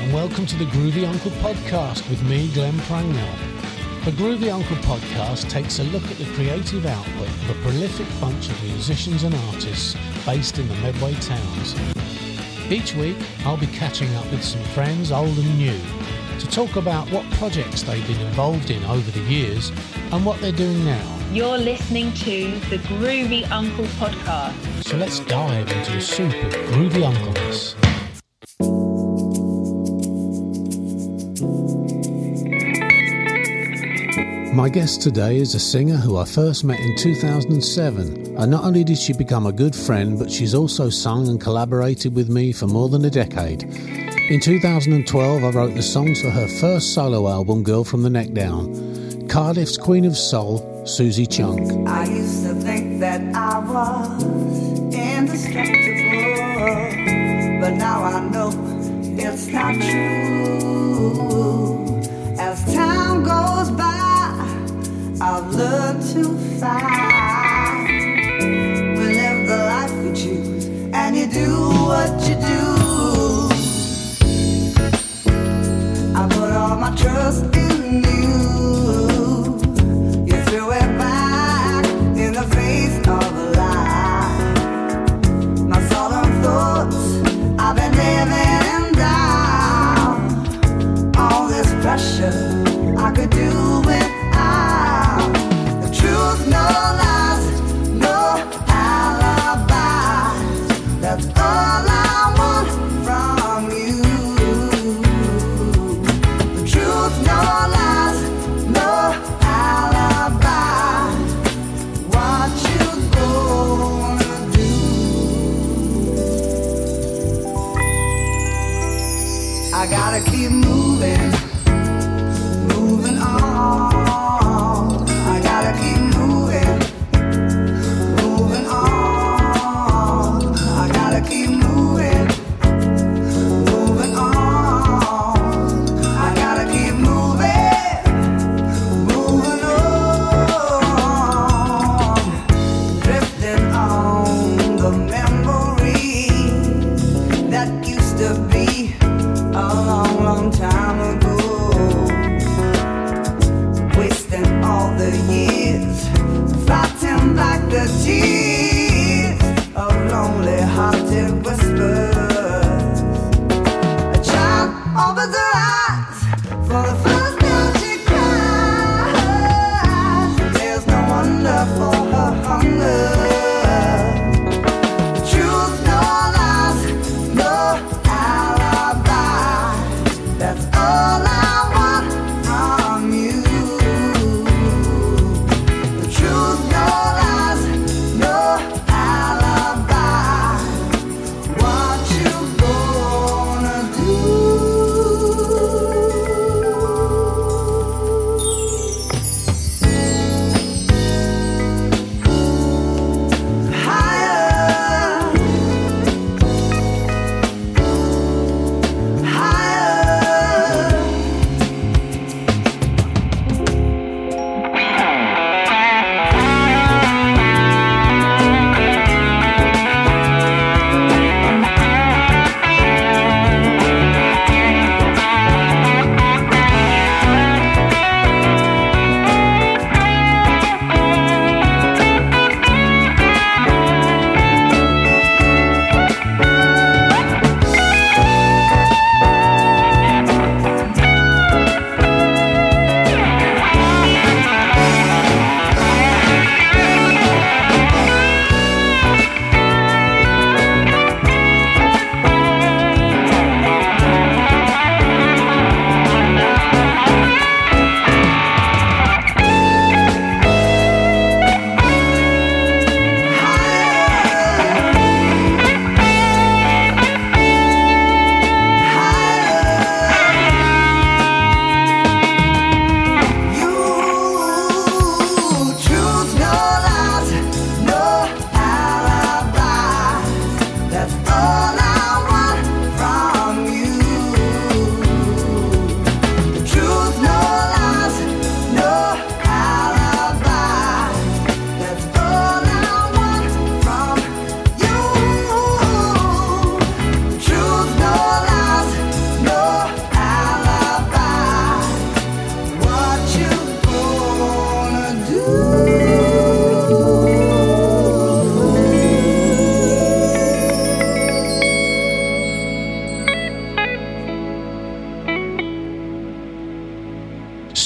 and welcome to the Groovy Uncle podcast with me, Glenn Prangnell. The Groovy Uncle podcast takes a look at the creative output of a prolific bunch of musicians and artists based in the Medway towns. Each week, I'll be catching up with some friends, old and new, to talk about what projects they've been involved in over the years and what they're doing now. You're listening to the Groovy Uncle podcast. So let's dive into the soup of Groovy Uncleness. My guest today is a singer who I first met in 2007, and not only did she become a good friend, but she's also sung and collaborated with me for more than a decade. In 2012, I wrote the songs for her first solo album, Girl from the Neck Down. Cardiff's Queen of Soul, Susie Chunk. I used to think that I was indestructible, but now I know it's not true. As time goes by, I've learned to find we live the life we choose, and you do what you do. I put all my trust in you. You threw it back in the face of a lie. My southern thoughts, I've been living down. All this pressure I could do without. The truth, no lies, no alibis. That's all I want from you. The truth, no lies, no alibis. What you gonna do? I gotta keep moving. Moving on, I gotta keep moving. Moving on, I gotta keep moving. Moving on, I gotta keep moving. Moving on, drifting on the memory that used to be a long, long time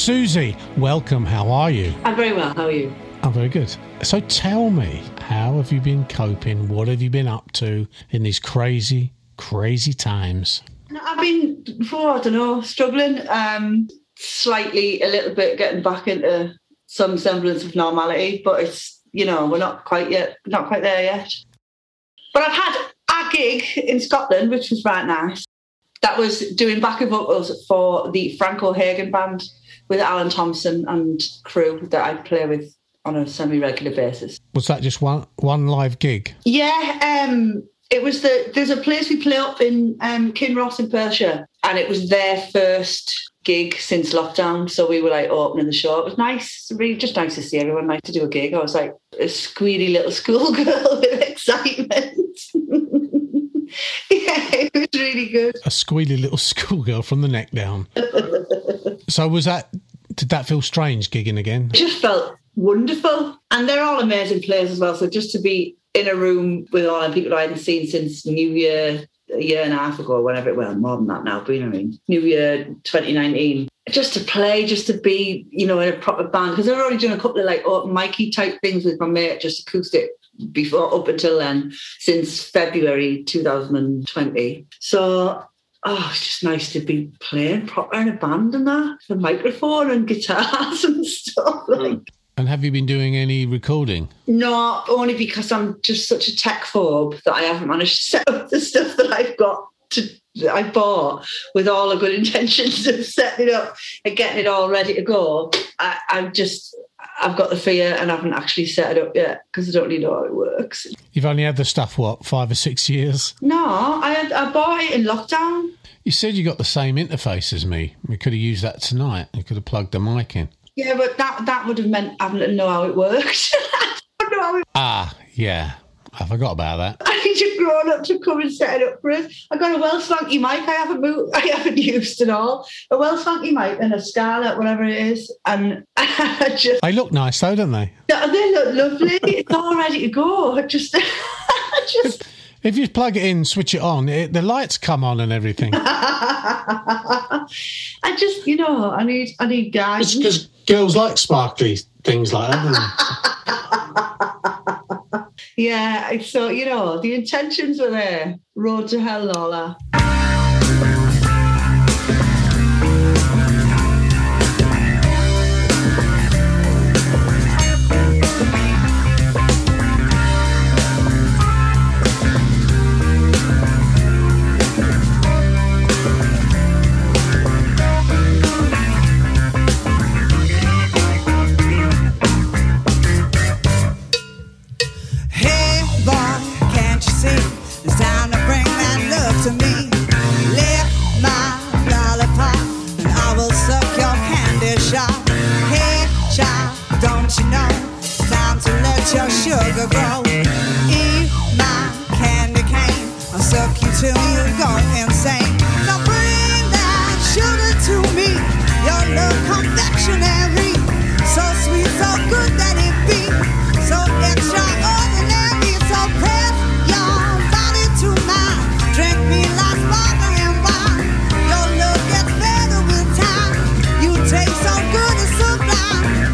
Susie, welcome. How are you? I'm very well. How are you? I'm very good. So tell me, how have you been coping? What have you been up to in these crazy, crazy times? I've been, struggling, slightly, a little bit, getting back into some semblance of normality, but it's, we're not quite there yet. But I've had a gig in Scotland, which was right nice. That was doing backing vocals for the Frank O'Hagan band with Alan Thompson and crew that I play with on a semi-regular basis. Was that just one live gig? Yeah, it was there's a place we play up in Kinross in Perthshire, and it was their first gig since lockdown, so we were like opening the show. It was nice, really just nice to see everyone, nice to do a gig. I was like a squealy little schoolgirl with excitement. Yeah, it was really good. A squealy little schoolgirl from the neck down. So did that feel strange, gigging again? It just felt wonderful. And they're all amazing players as well. So just to be in a room with all the people I hadn't seen since New Year, a year and a half ago, whenever, well, more than that now, but you know what I mean, New Year 2019. Just to play, just to be, in a proper band. Because I've already done a couple of like open mic-y type things with my mate, just acoustic, before, up until then, since February 2020. So, it's just nice to be playing proper in a band and that, the microphone and guitars and stuff. And have you been doing any recording? No, only because I'm just such a tech phobe that I haven't managed to set up the stuff that I bought with all the good intentions of setting it up and getting it all ready to go. I've got the fear and I haven't actually set it up yet because I don't really know how it works. You've only had the stuff, 5 or 6 years? No, I bought it in lockdown. You said you got the same interface as me. We could have used that tonight. You could have plugged the mic in. Yeah, but that would have meant having to know how it worked. I don't know how it... Yeah. I forgot about that. I need a grown-up to come and set it up for us. I got a well swanky mic I haven't used at all. A well swanky mic and a Scarlett, whatever it is. And I just... They look nice though, don't they? They look lovely. It's all ready to go. I just... If you plug it in, switch it on, the lights come on and everything. I just, I need guys. Because girls like sparkly things like that, Yeah, so, the intentions were there. Road to hell and all that. Sugar grow, eat my candy cane, I'll suck you till you go insane. Now bring that sugar to me, your love confectionery, so sweet, so good that it be, so extraordinary, so press your body to mine, drink me like sparkling wine, your love gets better with time, you taste so good and sublime.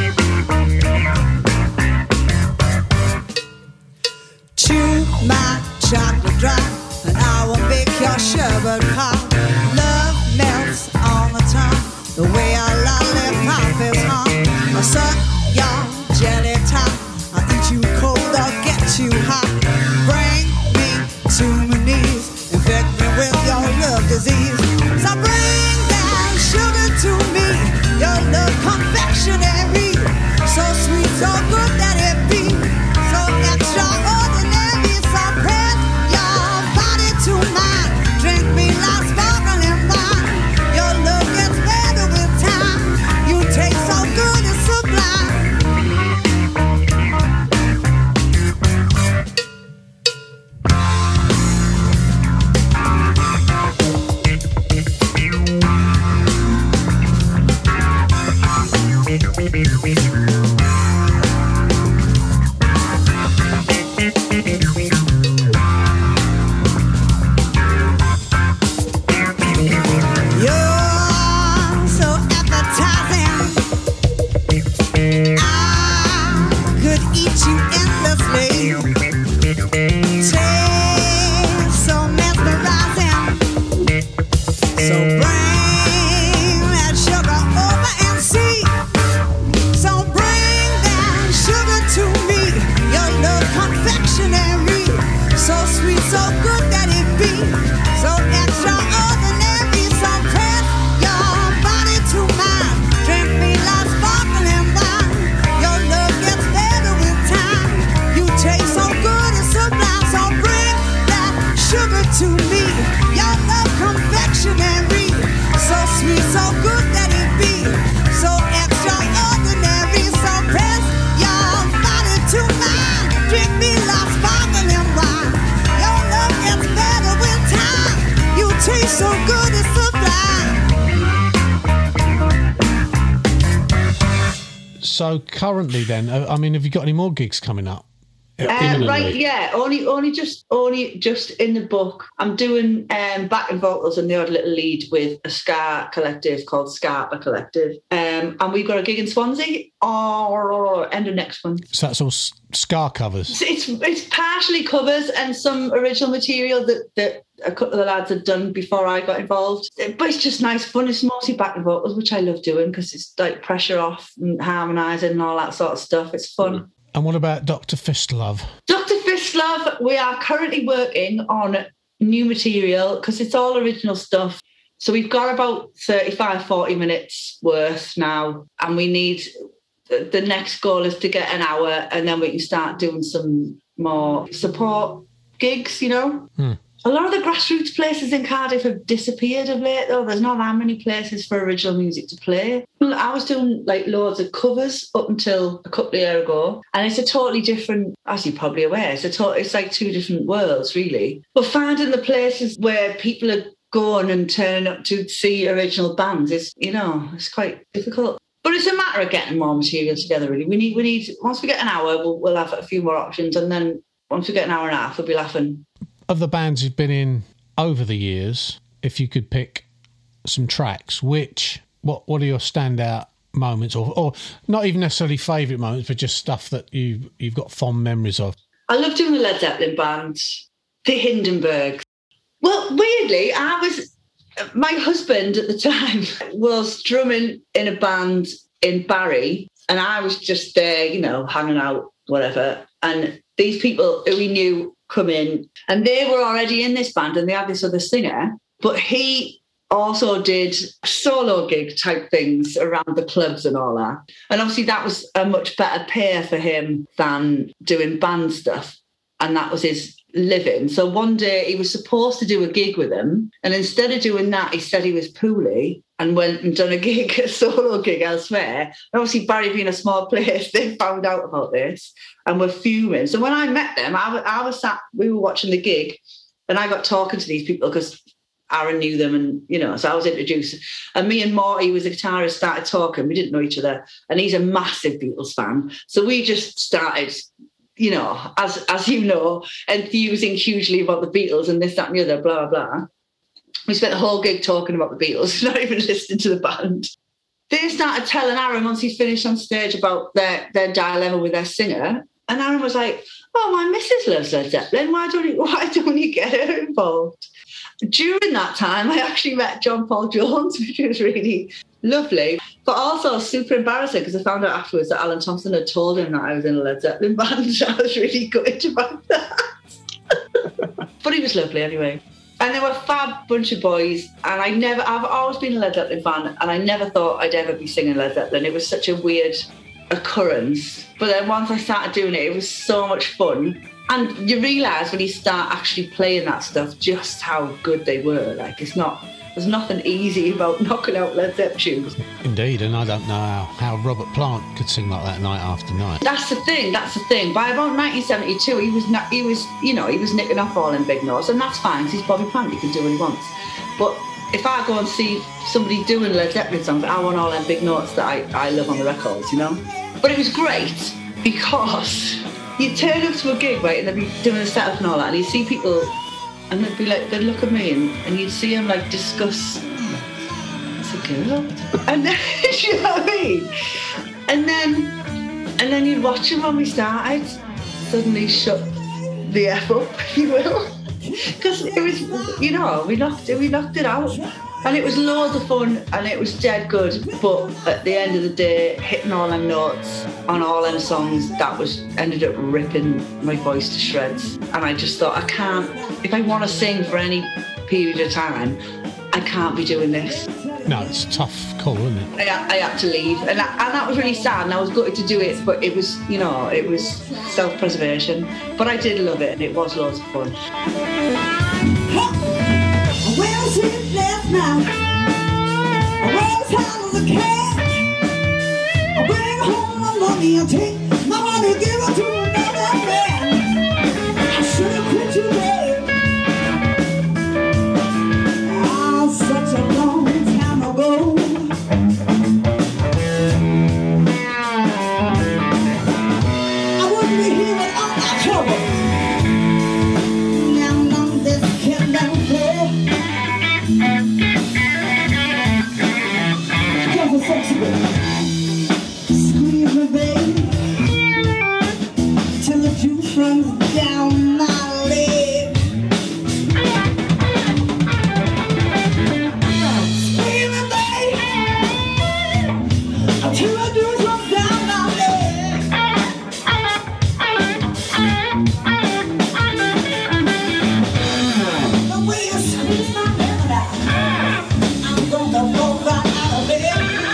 Chew my chocolate dry, and I will make your sherbet pop. Love melts on the tongue, the way our lollipop is hung. I'll suck your jelly top, I'll eat you cold, I'll get you hot. Bring me to my knees, infect me with your love disease. So bring that sugar to me, your love confectionery, so sweet, so good that it be, so extraordinary. Press your body to mine, drink me like so good that it be so extraordinary. So press your body to mine. Drink me like sparkling wine. Your love gets better with time. You taste so good and sublime. So bring that sugar to me. Your love confectionery. So sweet, so good that it be so extraordinary. So press your body to mine. Drink me like sparkling wine. Your love gets better with time. You taste so good and sublime. So currently then, I mean, have you got any more gigs coming up? Right, yeah, only just in the book. I'm doing backing vocals and the odd little lead with a ska collective called Scarpa Collective, and we've got a gig in Swansea or end of next month. So that's all ska covers. It's partially covers and some original material that a couple of the lads had done before I got involved. But it's just nice fun. It's mostly backing vocals, which I love doing because it's like pressure off and harmonising and all that sort of stuff. It's fun. And what about Dr. Fistlove? Dr. Fistlove, we are currently working on new material because it's all original stuff. So we've got about 35, 40 minutes worth now, and we need, the next goal is to get an hour, and then we can start doing some more support gigs, you know. A lot of the grassroots places in Cardiff have disappeared of late, though. There's not that many places for original music to play. I was doing like loads of covers up until a couple of years ago, and it's a totally different, as you're probably aware, it's like two different worlds, really. But finding the places where people are going and turning up to see original bands is, you know, it's quite difficult. But it's a matter of getting more material together, really. We need once we get an hour, we'll have a few more options, and then once we get an hour and a half, we'll be laughing. Of the bands you've been in over the years, if you could pick some tracks, what are your standout moments, or not even necessarily favourite moments, but just stuff that you've got fond memories of? I love doing the Led Zeppelin band, the Hindenburgs. Well, weirdly, my husband at the time was drumming in a band in Barry, and I was just there, you know, hanging out, whatever. And these people who we knew come in, and they were already in this band, and they had this other singer, but he also did solo gig type things around the clubs and all that. And obviously that was a much better pair for him than doing band stuff. And that was his living. So one day he was supposed to do a gig with him, and instead of doing that, he said he was poorly and went and done a solo gig elsewhere. And obviously Barry being a small place, they found out about this and were fuming. So when I met them, we were watching the gig, and I got talking to these people because Aaron knew them, and, you know, so I was introduced. And me and Morty, who was a guitarist, started talking. We didn't know each other, and he's a massive Beatles fan. So we just started, you know, as you know, enthusing hugely about the Beatles and this, that, and the other, blah, blah, blah. We spent the whole gig talking about the Beatles, not even listening to the band. They started telling Aaron, once he finished on stage, about their dilemma with their singer. And Aaron was like, "Oh, my missus loves Led Zeppelin. Why don't you get her involved?" During that time, I actually met John Paul Jones, which was really lovely, but also super embarrassing because I found out afterwards that Alan Thompson had told him that I was in a Led Zeppelin band. I was really gutted about that. But he was lovely anyway. And they were a fab bunch of boys, and I've always been a Led Zeppelin fan, and I never thought I'd ever be singing Led Zeppelin. It was such a weird occurrence. But then once I started doing it, it was so much fun. And you realise when you start actually playing that stuff just how good they were. Like, there's nothing easy about knocking out Led Zeppelin tunes. Indeed, and I don't know how Robert Plant could sing like that night after night. That's the thing. By about 1972, he was nicking off all in big notes, and that's fine, because he's Bobby Plant, he can do what he wants. But if I go and see somebody doing Led Zeppelin songs, I want all them big notes that I love on the records, you know? But it was great, because you'd turn up to a gig, right, and they'd be doing a setup and all that, and you'd see people, and they'd be like, they'd look at me, and you'd see them like discuss, it's a girl, and then, you know what I mean? And then you'd watch them when we started, suddenly shut the F up, if you will. because it was, you know, we knocked it out. And it was loads of fun and it was dead good. But at the end of the day, hitting all them notes on all them songs, ended up ripping my voice to shreds. And I just thought, I can't, if I want to sing for any period of time, I can't be doing this. No, it's a tough call, isn't it? I had to leave. And that was really sad. And I was gutted to do it, but it was, you know, it was self-preservation. But I did love it and it was loads of fun. Well, she's left now. Well, time was a cat. I bring home my money and take my money, give it to another man. I should have quit you there. Such a long time ago. I wouldn't be here without my trouble. Now none of this can never play. Squeeze me, baby, till the juice runs down my leg. Squeeze me, baby, till the juice runs down my leg. The way you squeeze my head out, I'm gonna go right out of bed.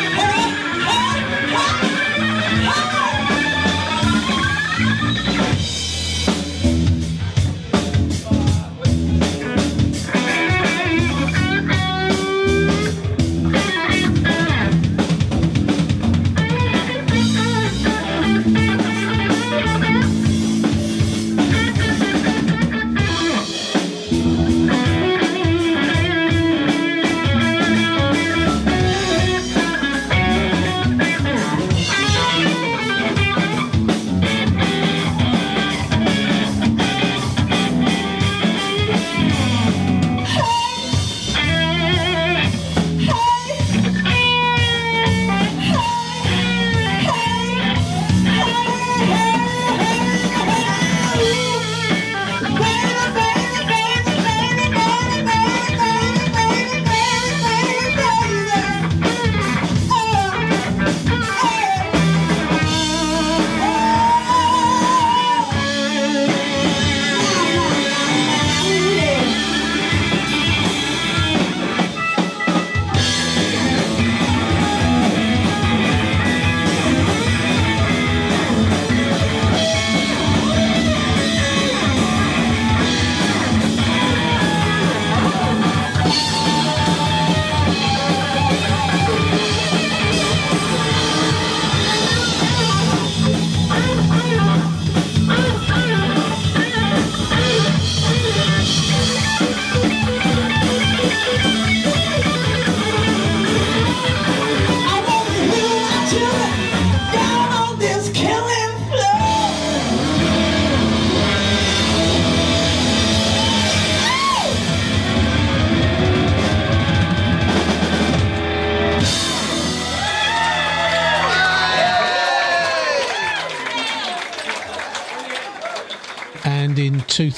And in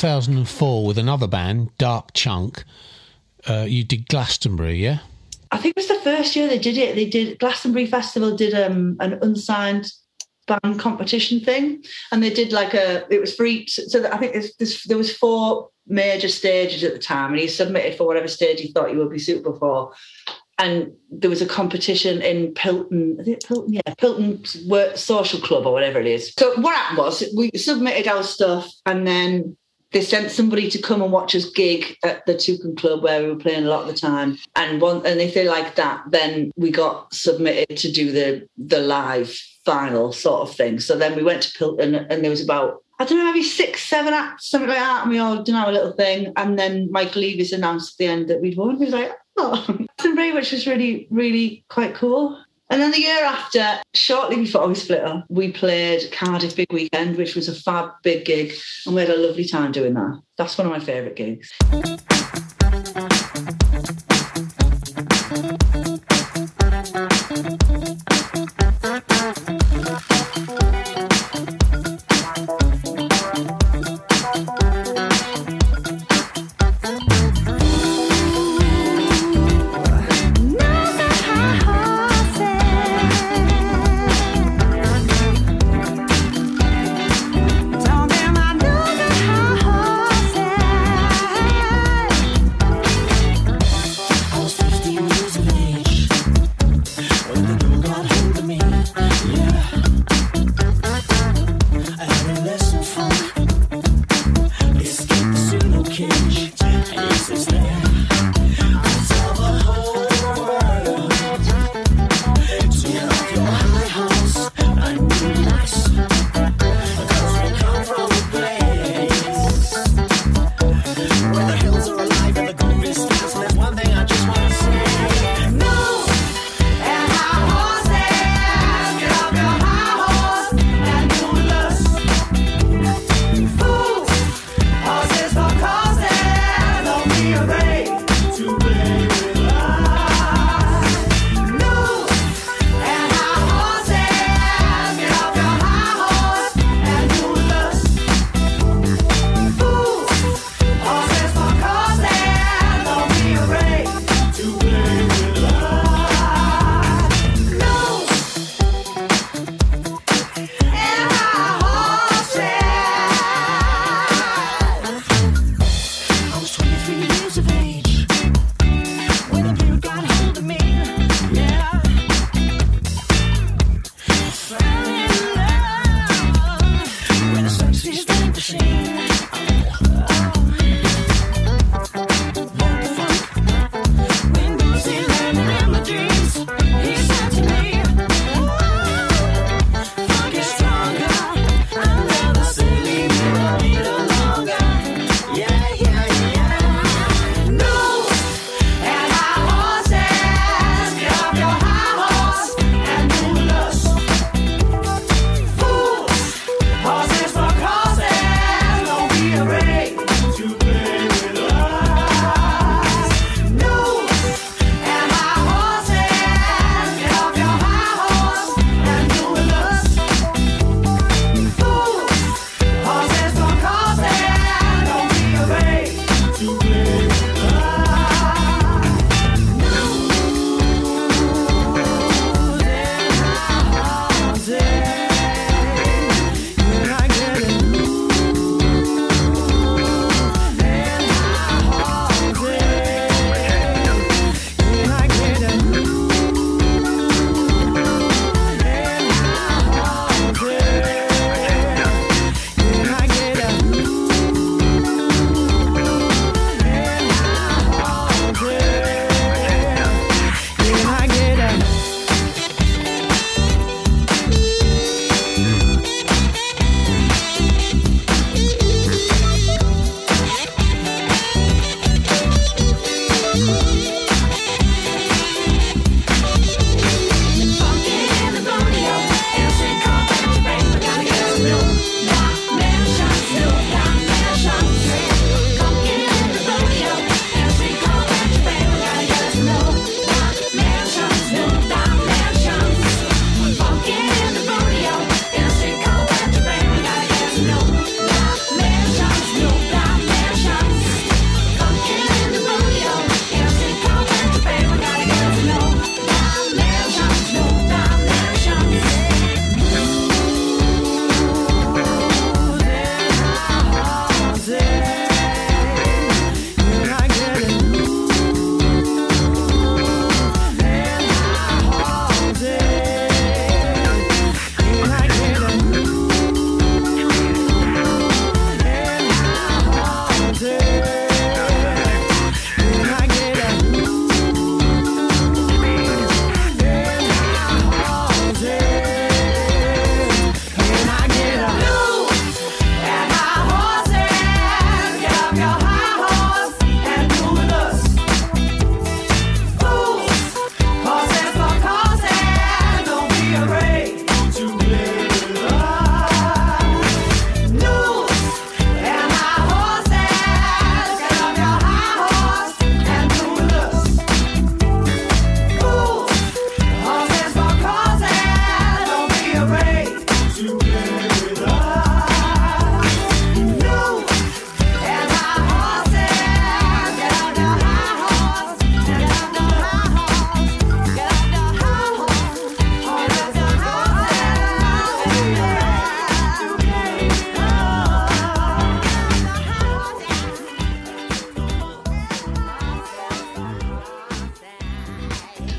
2004, with another band, Dark Chunk, you did Glastonbury, yeah? I think it was the first year they did it. They did Glastonbury Festival did an unsigned band competition thing, and they did it was for each. So I think there was 4 major stages at the time, and he submitted for whatever stage he thought he would be suitable for. And there was a competition in Pilton, is it Pilton? Yeah, Pilton Social Club or whatever it is. So what happened was we submitted our stuff, and then they sent somebody to come and watch us gig at the Toucan Club where we were playing a lot of the time. And if they liked that, then we got submitted to do the live final sort of thing. So then we went to Pilton, and there was about, I don't know, maybe 6, 7 acts, something like that. And we all done our little thing. And then Michael Leavis announced at the end that we'd won. He was like, oh, which was really, really quite cool. And then the year after, shortly before we split up, we played Cardiff Big Weekend, which was a fab big gig, and we had a lovely time doing that. That's one of my favourite gigs.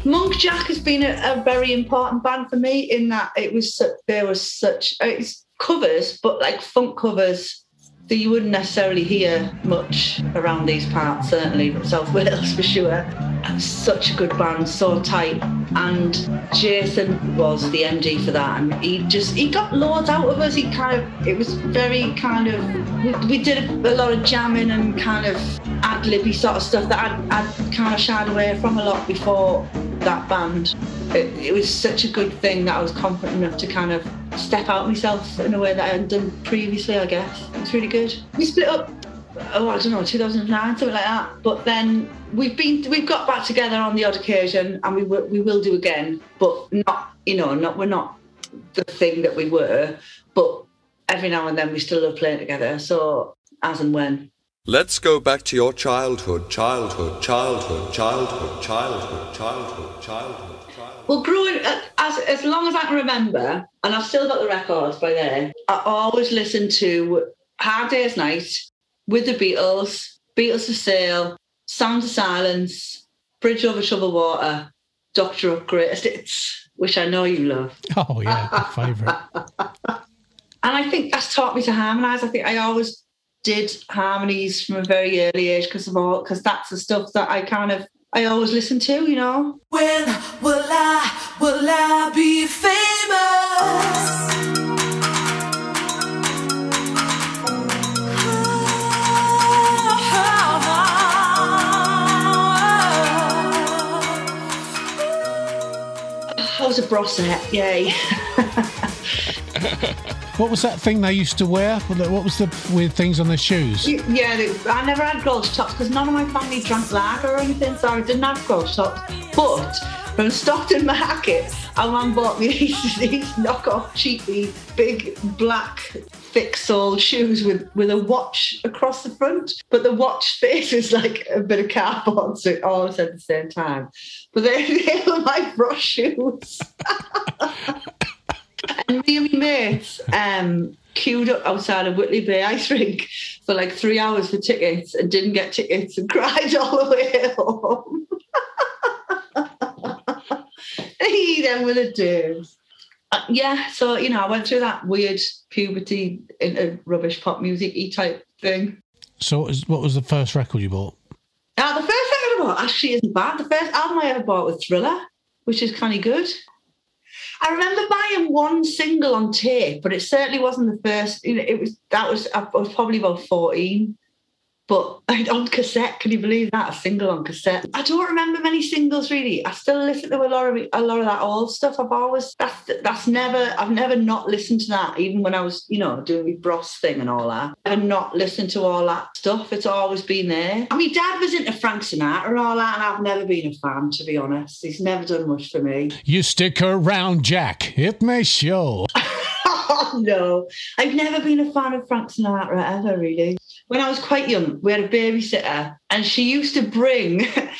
Monk Jack has been a very important band for me in that it's covers, but like funk covers that you wouldn't necessarily hear much around these parts, certainly from South Wales for sure. And such a good band, so tight. And Jason was the MD for that, and he got loads out of us. It was very kind of, we did a lot of jamming and kind of ad-libby sort of stuff that I'd kind of shied away from a lot before that band. It was such a good thing that I was confident enough to kind of step out myself in a way that I hadn't done previously, I guess. It's really good. We split up, 2009, something like that. But then we've got back together on the odd occasion, and we will do again. But we're not the thing that we were. But every now and then we still love playing together. So as and when. Let's go back to your childhood. Well, growing as long as I can remember, and I've still got the records by there, I always listened to Hard Day's Night, With the Beatles, Beatles for Sale, Sound of Silence, Bridge Over Troubled Water, Doctor Up Greatest Hits, which I know you love. Oh, yeah, my favourite. And I think that's taught me to harmonise. I think I always did harmonies from a very early age because that's the stuff that I always listen to, you know. When will I be famous? I was a brossette, yay. What was that thing they used to wear? What was the weird things on their shoes? Yeah, I never had grolsch tops because none of my family drank lager or anything, so I didn't have grolsch tops. But from Stockton Market, our mum bought me these knockoff, cheapy, big, black, thick-soled shoes with a watch across the front. But the watch face was like a bit of cardboard, so it all said at the same time. But they were my brush shoes. And me and my mates queued up outside of Whitley Bay Ice Rink for like 3 hours for tickets and didn't get tickets and cried all the way home. Them with a dudes. Yeah, so, I went through that weird puberty into rubbish pop music-y type thing. So what was the first record you bought? The first record I bought actually isn't bad. The first album I ever bought was Thriller, which is kind of good. I remember buying one single on tape, but it certainly wasn't the first. I was probably about 14, but on cassette. Can you believe that? A single on cassette. I don't remember many singles really. I still listen to a lot of that old stuff. I've never not listened to that, even when I was doing my Bros thing and all that. I've not listened to all that stuff. It's always been there. I mean, Dad was into Frank Sinatra and all that, and I've never been a fan, to be honest. He's never done much for me. You stick around, Jack. It may show. Oh, no. I've never been a fan of Frank Sinatra ever, really. When I was quite young, we had a babysitter, and she used to bring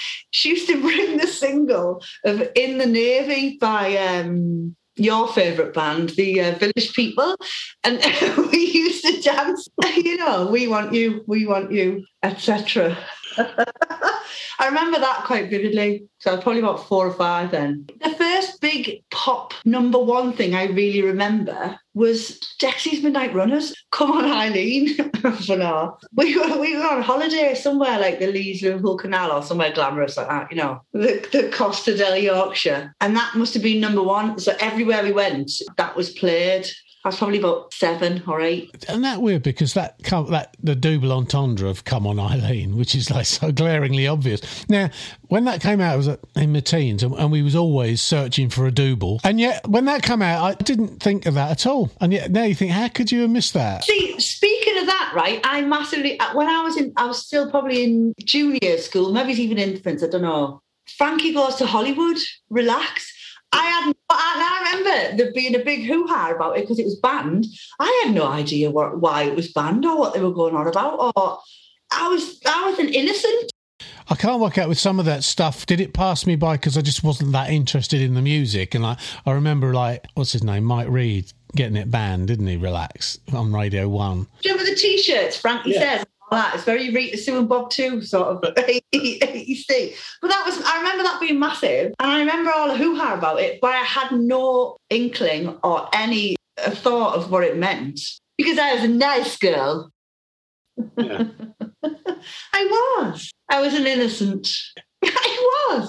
the single of In the Navy by your favourite band, the Village People, and we used to dance, we want you, etc. I remember that quite vividly. So I was probably about 4 or 5 then. The first big pop number one thing I really remember was Dexy's Midnight Runners. Come on, Eileen. For now. We were on holiday somewhere like the Leeds Liverpool Canal or somewhere glamorous like that, the Costa del Yorkshire. And that must have been number one. So everywhere we went, that was played. I was probably about 7 or 8. Isn't that weird? Because the double entendre of Come On Eileen, which is like so glaringly obvious. Now, when that came out, I was in my teens, and we was always searching for a double. And yet, when that came out, I didn't think of that at all. And yet now you think, how could you have missed that? See, speaking of that, right, I was still probably in junior school, maybe even infants, I don't know. Frankie Goes to Hollywood, Relax. I remember there being a big hoo-ha about it because it was banned. I had no idea why it was banned or what they were going on about. Or I was an innocent. I can't work out with some of that stuff. Did it pass me by because I just wasn't that interested in the music? And I remember, what's his name, Mike Reid, getting it banned, didn't he? Relax on Radio 1. Do you remember the T-shirts? Frankie says It's very Rita, Sue and Bob too, sort of. You see. But I remember that being massive. And I remember all the hoo-ha about it, but I had no inkling or any thought of what it meant. Because I was a nice girl. Yeah. I was an innocent. I was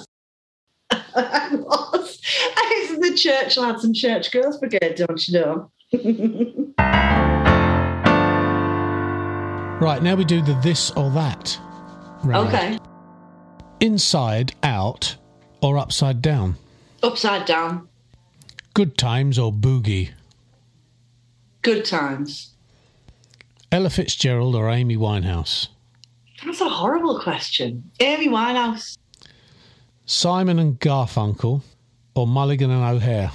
the church lads and church girls brigade, don't you know? Right, now we do the this or that round. Okay. Inside, out, or upside down? Upside down. Good times or boogie? Good times. Ella Fitzgerald or Amy Winehouse? That's a horrible question. Amy Winehouse. Simon and Garfunkel or Mulligan and O'Hare?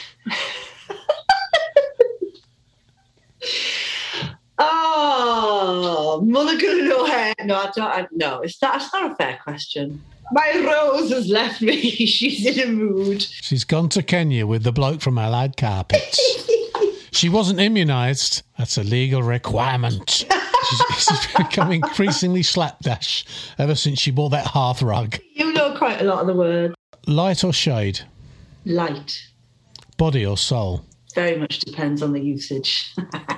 Oh, Mulligan and O'Hare. No, that's not a fair question. My Rose has left me. She's in a mood. She's gone to Kenya with the bloke from Allied Carpets. She wasn't immunised. That's a legal requirement. She's become increasingly slapdash ever since she bought that hearth rug. You know quite a lot of the words. Light or shade? Light. Body or soul? Very much depends on the usage.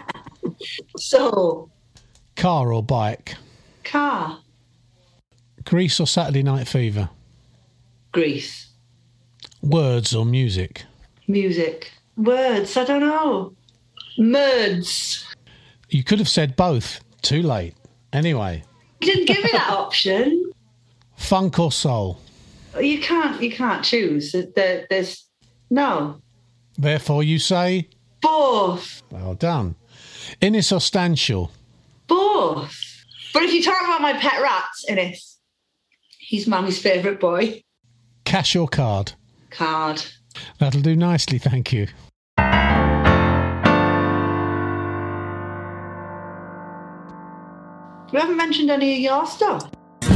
So. Car or bike? Car. Grease or Saturday Night Fever? Grease. Words or music? Music. Words, I don't know. Merds. You could have said both. Too late. Anyway. You didn't give me that option. Funk or soul? You can't choose. There's no. Therefore you say? Both. Well done. Innis or Stanshall? Both. But if you talk about my pet rats, Innis, he's Mummy's favourite boy. Cash or card? Card. That'll do nicely, thank you. We haven't mentioned any of your stuff.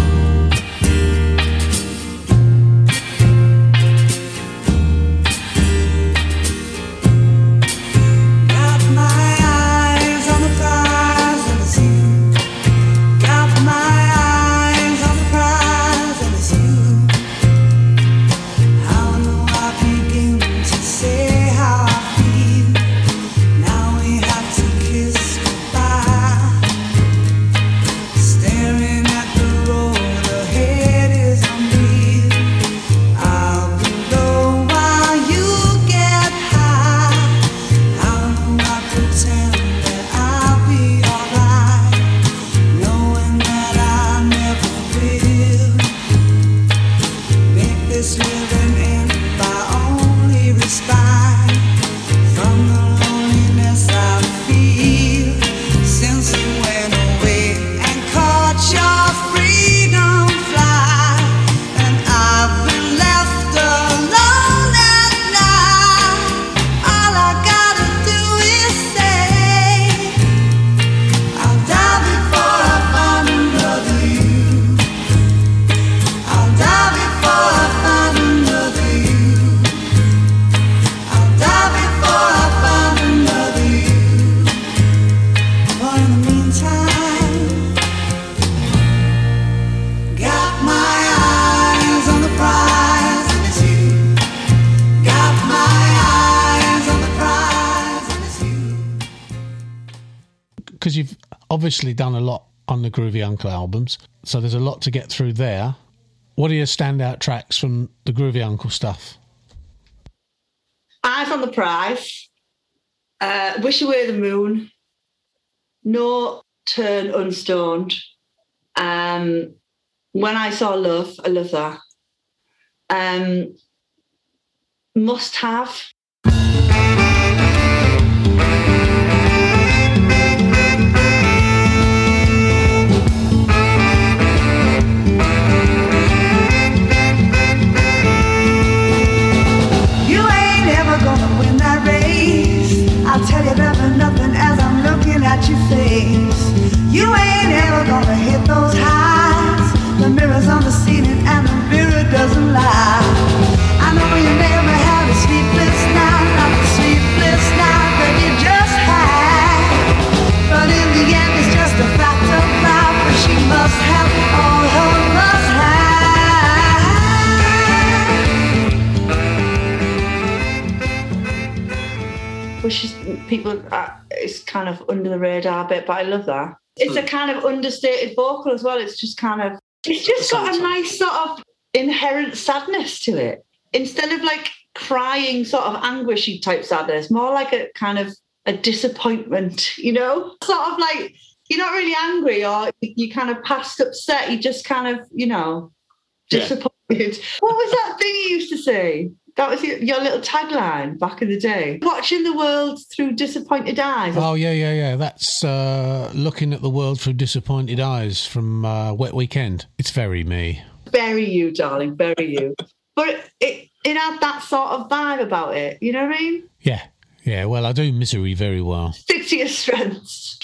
Because you've obviously done a lot on the Groovy Uncle albums, so there's a lot to get through there. What are your standout tracks from the Groovy Uncle stuff? Eyes on the Prize, Wish You Were the Moon, No Turn Unstoned, When I Saw Love, I love that. Must Have. I'll tell you there's nothing as I'm looking at your face. You ain't ever gonna hit those highs. The mirror's on the ceiling and the mirror doesn't lie. I know you never had a sleepless night. pushes people. It's kind of under the radar a bit, but I love that. It's a kind of understated vocal as well. It's just kind of, it's just got a nice sort of inherent sadness to it. Instead of like crying sort of anguishy type sadness, more like a kind of a disappointment, you know? Sort of like, you're not really angry or you kind of past upset. You just kind of, you know, disappointed. Yeah. What was that thing you used to say? That was your little tagline back in the day. Watching the world through disappointed eyes. Oh, yeah. That's looking at the world through disappointed eyes from Wet Weekend. It's very me. Very you, darling, very you. But it had that sort of vibe about it, you know what I mean? Yeah, well, I do Misery very well. Stick to your strengths.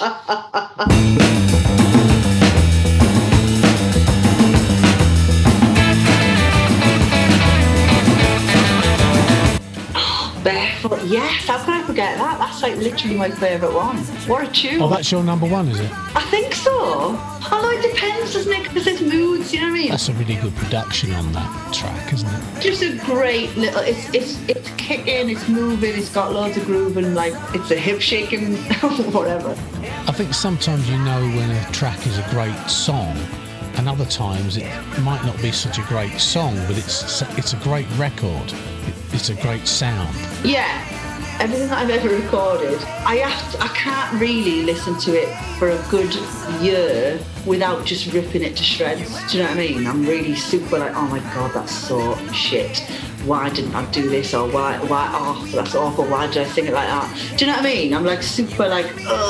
Barefoot, yes, how can I forget that? That's like literally my favourite one. What a tune. Oh, that's your number one, is it? I think so. Although it depends, doesn't it? Because it's moods, you know what I mean? That's a really good production on that track, isn't it? Just a great little, it's kicking, it's moving, it's got loads of groove and like, it's a hip shaking, whatever. I think sometimes you know when a track is a great song, and other times it might not be such a great song, but it's a great record. It's a great sound. Yeah, everything that I've ever recorded, I can't really listen to it for a good year without just ripping it to shreds. Do you know what I mean? I'm really super like, oh my God, that's so shit. Why didn't I do this? Or why, oh, that's awful. Why did I sing it like that? Do you know what I mean? I'm like super like,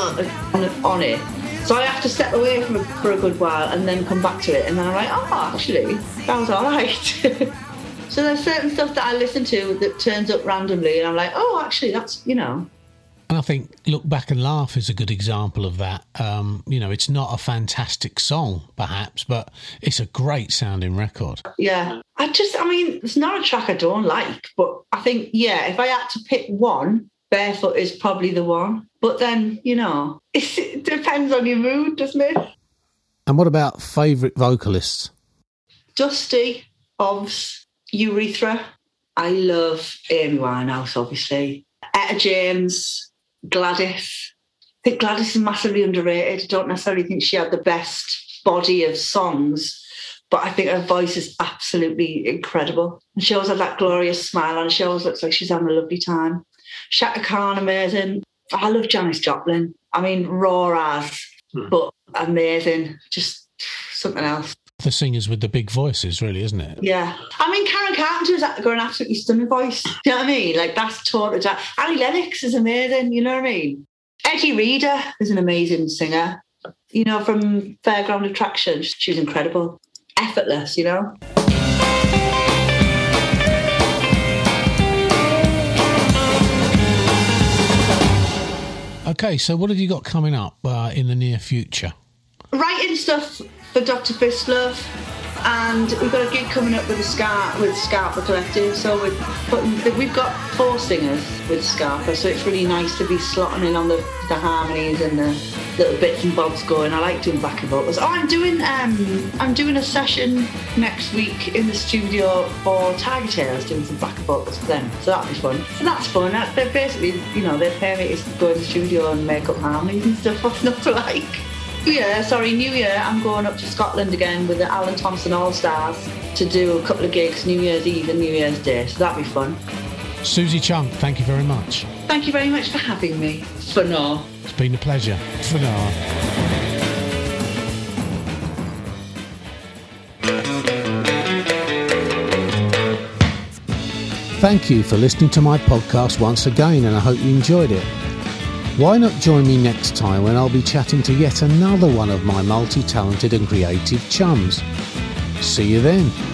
on it. So I have to step away from it for a good while and then come back to it. And then I'm like, oh, actually, that was all right. So there's certain stuff that I listen to that turns up randomly and I'm like, oh, actually, that's, you know. And I think Look Back and Laugh is a good example of that. You know, it's not a fantastic song, perhaps, but it's a great sounding record. Yeah. I mean, it's not a track I don't like, but I think, yeah, if I had to pick one, Barefoot is probably the one. But then, you know, it depends on your mood, doesn't it? And what about favourite vocalists? Dusty, Ovs, Urethra. I love Amy Winehouse, obviously. Etta James, Gladys. I think Gladys is massively underrated. I don't necessarily think she had the best body of songs, but I think her voice is absolutely incredible. And she always had that glorious smile on. She always looks like she's having a lovely time. Shaka Khan, amazing. I love Janis Joplin. I mean, raw as, but amazing. Just something else. The singers with the big voices, really, isn't it? Yeah. I mean, Karen Carpenter's got an absolutely stunning voice. You know what I mean? Like, that's totally... Annie Lennox is amazing, you know what I mean? Eddie Reader is an amazing singer. You know, from Fairground Attraction, she's incredible. Effortless, you know? Okay, so what have you got coming up in the near future? Writing stuff for Dr. Fistlove, and we've got a gig coming up with Scarpa Collective. So we've got 4 singers with Scarpa, so it's really nice to be slotting in on the harmonies and the little bits and bobs going. I like doing backing vocals. Oh, I'm doing a session next week in the studio for Tiger Tails, doing some backing vocals for them. So that'll be fun. So that's fun. They're basically, you know, they pay me to go in the studio and make up harmonies and stuff. What's not to like? New Year, I'm going up to Scotland again with the Alan Thompson All-Stars to do a couple of gigs, New Year's Eve and New Year's Day, so that'll be fun. Susie Chunk, thank you very much. Thank you very much for having me. For now. It's been a pleasure. For now. Thank you for listening to my podcast once again, and I hope you enjoyed it. Why not join me next time when I'll be chatting to yet another one of my multi-talented and creative chums? See you then.